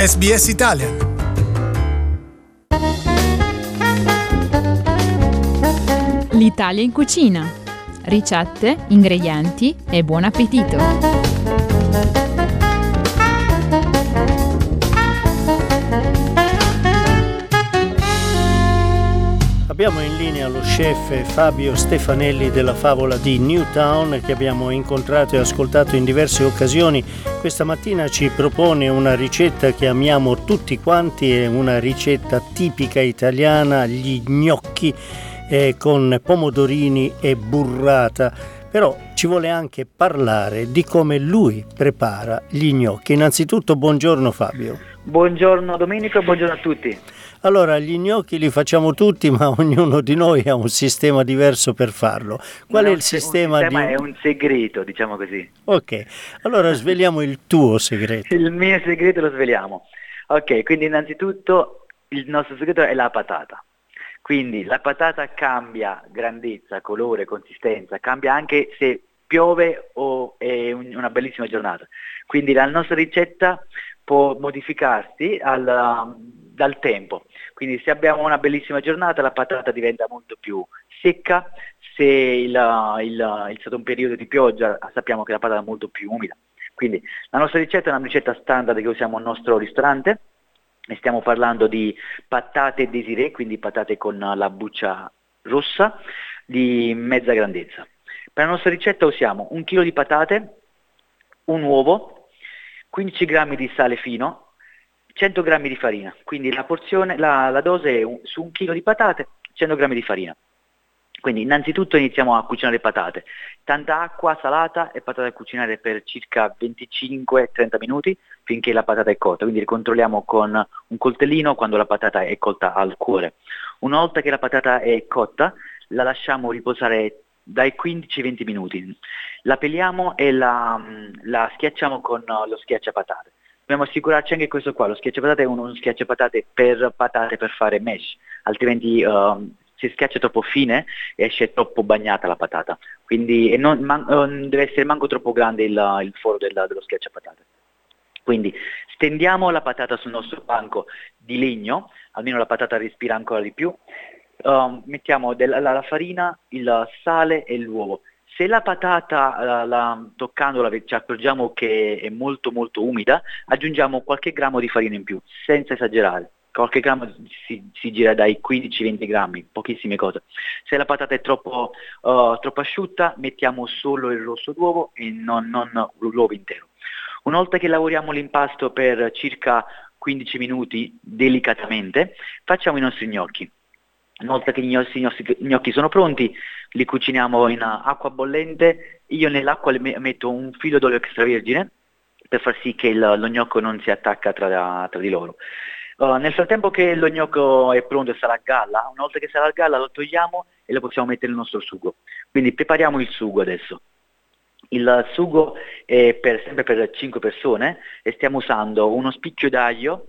SBS Italian. L'Italia in cucina. Ricette, ingredienti e buon appetito. Abbiamo in linea lo chef Fabio Stefanelli della Favola di Newtown, che abbiamo incontrato e ascoltato in diverse occasioni. Questa mattina ci propone una ricetta che amiamo tutti quanti, è una ricetta tipica italiana, gli gnocchi con pomodorini e burrata. Però ci vuole anche parlare di come lui prepara gli gnocchi. Innanzitutto buongiorno Fabio. Buongiorno Domenico e buongiorno a tutti. Allora, gli gnocchi li facciamo tutti, ma ognuno di noi ha un sistema diverso per farlo. Qual è il sistema? È un segreto, diciamo così. Ok, allora sveliamo il tuo segreto. Il mio segreto lo sveliamo. Ok, quindi innanzitutto il nostro segreto è la patata. Quindi la patata cambia grandezza, colore, consistenza, cambia anche se piove o è una bellissima giornata. Quindi la nostra ricetta può modificarsi dal tempo. Quindi se abbiamo una bellissima giornata la patata diventa molto più secca, se è stato un periodo di pioggia sappiamo che la patata è molto più umida. Quindi la nostra ricetta è una ricetta standard che usiamo al nostro ristorante, e stiamo parlando di patate désirées, quindi patate con la buccia rossa di mezza grandezza. Per la nostra ricetta usiamo 1 chilo di patate, un uovo, 15 grammi di sale fino, 100 grammi di farina, quindi la dose è su 1 chilo di patate, 100 grammi di farina. Quindi innanzitutto iniziamo a cucinare le patate, tanta acqua salata e patate a cucinare per circa 25-30 minuti finché la patata è cotta, quindi controlliamo con un coltellino quando la patata è cotta al cuore. Una volta che la patata è cotta la lasciamo riposare dai 15-20 minuti, la peliamo e la schiacciamo con lo schiacciapatate. Dobbiamo assicurarci anche questo qua, lo schiacciapatate è uno schiacciapatate per patate per fare mesh, altrimenti se schiaccia troppo fine esce troppo bagnata la patata, quindi deve essere manco troppo grande il foro dello schiacciapatate. Quindi stendiamo la patata sul nostro banco di legno, almeno la patata respira ancora di più, mettiamo la farina, il sale e l'uovo. Se la patata toccandola ci accorgiamo che è molto molto umida, aggiungiamo qualche grammo di farina in più, senza esagerare. Qualche grammo si gira dai 15-20 grammi, pochissime cose. Se la patata è troppo asciutta, mettiamo solo il rosso d'uovo e non l'uovo intero. Una volta che lavoriamo l'impasto per circa 15 minuti delicatamente, facciamo i nostri gnocchi. Una volta che i nostri gnocchi sono pronti, li cuciniamo in acqua bollente. Io nell'acqua metto un filo d'olio extravergine per far sì che lo gnocco non si attacca tra di loro. Nel frattempo che lo gnocco è pronto e sarà a galla, una volta che sarà a galla lo togliamo e lo possiamo mettere nel nostro sugo. Quindi prepariamo il sugo adesso. Il sugo è sempre per 5 persone e stiamo usando uno spicchio d'aglio,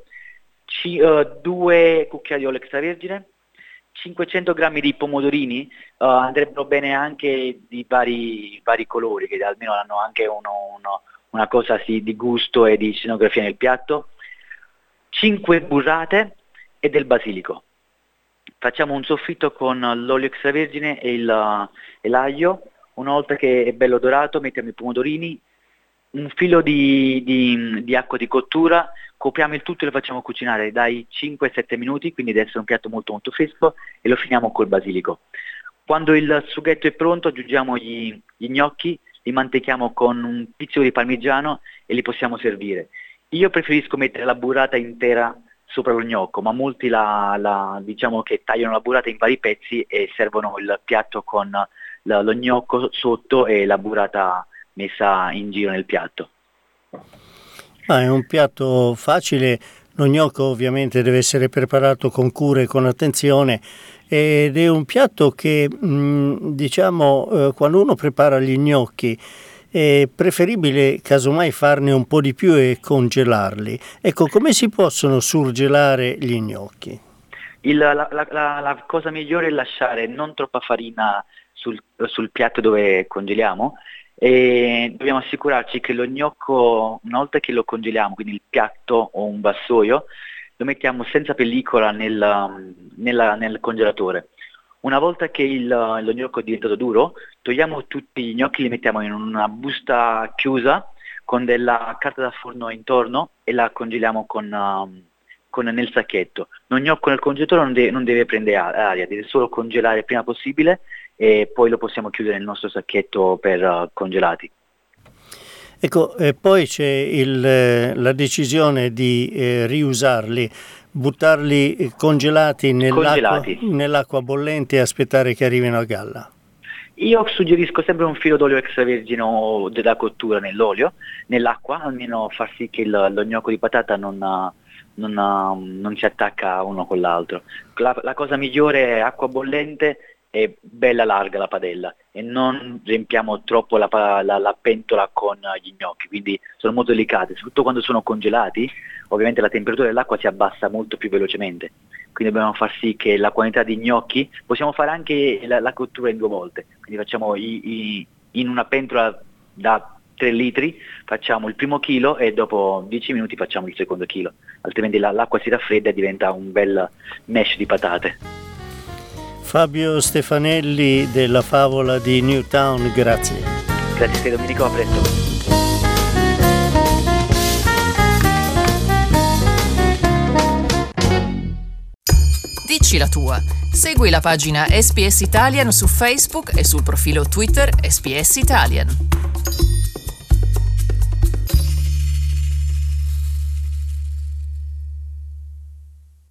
2 cucchiai di olio extravergine, 500 grammi di pomodorini, andrebbero bene anche di vari colori, che almeno hanno anche una cosa di gusto e di scenografia nel piatto, 5 burrate e del basilico. Facciamo un soffritto con l'olio extravergine e l'aglio. Una volta che è bello dorato mettiamo i pomodorini, un filo di acqua di cottura, copriamo il tutto e lo facciamo cucinare dai 5-7 minuti, quindi deve essere un piatto molto molto fresco, e lo finiamo col basilico. Quando il sughetto è pronto aggiungiamo gli gnocchi, li mantechiamo con un pizzico di parmigiano e li possiamo servire. Io preferisco mettere la burrata intera sopra lo gnocco, ma molti diciamo che tagliano la burrata in vari pezzi e servono il piatto con lo gnocco sotto e la burrata messa in giro nel piatto. È un piatto facile, lo gnocco ovviamente deve essere preparato con cura e con attenzione, ed è un piatto che quando uno prepara gli gnocchi è preferibile casomai farne un po' di più e congelarli. Ecco, come si possono surgelare gli gnocchi? La cosa migliore è lasciare non troppa farina sul piatto dove congeliamo e dobbiamo assicurarci che lo gnocco, una volta che lo congeliamo, quindi il piatto o un vassoio, lo mettiamo senza pellicola nel congelatore. Una volta che lo gnocco è diventato duro, togliamo tutti gli gnocchi, li mettiamo in una busta chiusa con della carta da forno intorno e la congeliamo nel sacchetto. Lo gnocco nel congelatore non deve prendere aria, deve solo congelare il prima possibile e poi lo possiamo chiudere nel nostro sacchetto per congelati. Ecco, poi c'è la decisione di riusarli, buttarli congelati nell'acqua bollente e aspettare che arrivino a galla. Io suggerisco sempre un filo d'olio extravergine o della cottura nell'acqua, almeno far sì che lo gnocco di patata non si attacca uno con l'altro. La cosa migliore è acqua bollente e bella larga la padella, e non riempiamo troppo la pentola con gli gnocchi, quindi sono molto delicati, soprattutto quando sono congelati. Ovviamente la temperatura dell'acqua si abbassa molto più velocemente, quindi dobbiamo far sì che la quantità di gnocchi, possiamo fare anche la cottura in 2 volte, quindi facciamo in una pentola da 3 litri, facciamo il primo chilo e dopo 10 minuti facciamo il secondo chilo, altrimenti l'acqua si raffredda e diventa un bel mesh di patate. Fabio Stefanelli della Favola di Newtown, grazie. Grazie Domenico, a presto. Dici la tua. Segui la pagina SPS Italian su Facebook e sul profilo Twitter SPS Italian.